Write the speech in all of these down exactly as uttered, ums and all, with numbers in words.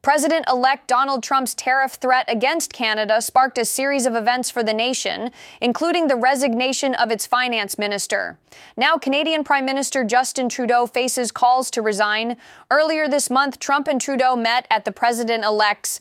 President-elect Donald Trump's tariff threat against Canada sparked a series of events for the nation, including the resignation of its finance minister. Now, Canadian Prime Minister Justin Trudeau faces calls to resign. Earlier this month, Trump and Trudeau met at the president-elect's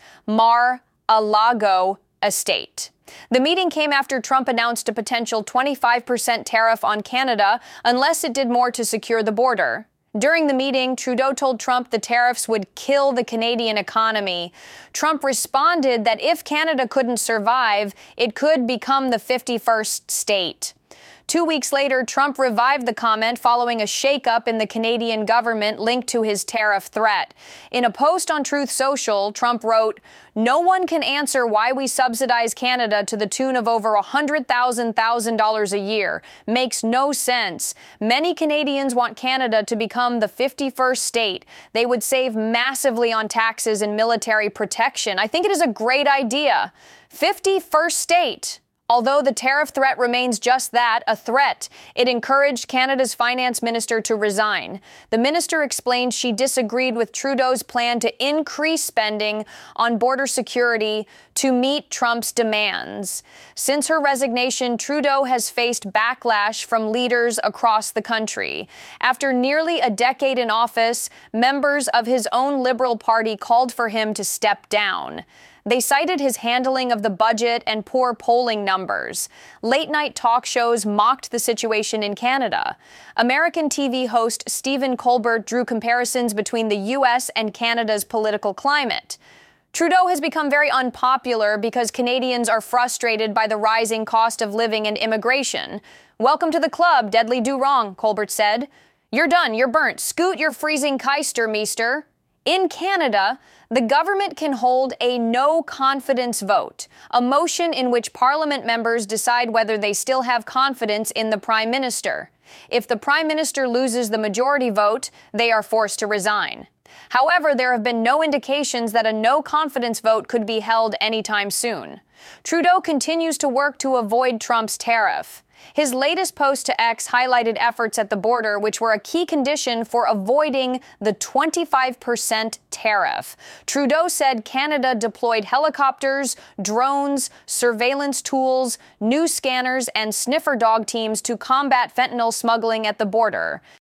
Mar-a-Lago estate. The meeting came after Trump announced a potential twenty-five percent tariff on Canada unless it did more to secure the border. During the meeting, Trudeau told Trump the tariffs would kill the Canadian economy. Trump responded that if Canada couldn't survive, it could become the fifty-first state. Two weeks later, Trump revived the comment following a shakeup in the Canadian government linked to his tariff threat. In a post on Truth Social, Trump wrote, "No one can answer why we subsidize Canada to the tune of over one hundred thousand dollars a year. Makes no sense. Many Canadians want Canada to become the fifty-first state. They would save massively on taxes and military protection. I think it is a great idea. fifty-first state." Although the tariff threat remains just that, a threat, it encouraged Canada's finance minister to resign. The minister explained she disagreed with Trudeau's plan to increase spending on border security to meet Trump's demands. Since her resignation, Trudeau has faced backlash from leaders across the country. After nearly a decade in office, members of his own Liberal Party called for him to step down. They cited his handling of the budget and poor polling numbers. Late-night talk shows mocked the situation in Canada. American T V host Stephen Colbert drew comparisons between the U S and Canada's political climate. Trudeau has become very unpopular because Canadians are frustrated by the rising cost of living and immigration. "Welcome to the club, deadly do wrong," Colbert said. "You're done, you're burnt. Scoot your freezing keister, meester." In Canada, the government can hold a no-confidence vote, a motion in which Parliament members decide whether they still have confidence in the Prime Minister. If the Prime Minister loses the majority vote, they are forced to resign. However, there have been no indications that a no-confidence vote could be held anytime soon. Trudeau continues to work to avoid Trump's tariff. His latest post to X highlighted efforts at the border, which were a key condition for avoiding the twenty-five percent tariff. Trudeau said Canada deployed helicopters, drones, surveillance tools, new scanners, and sniffer dog teams to combat fentanyl smuggling at the border.